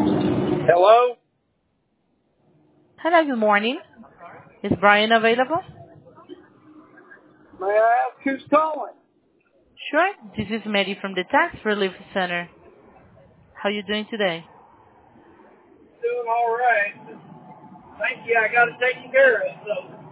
Hello? Hello, good morning. Is Brian available? May I ask who's calling? Sure. This is Mary from the Tax Relief Center. How are you doing today? Doing all right. Thank you. I got it taken care of, so.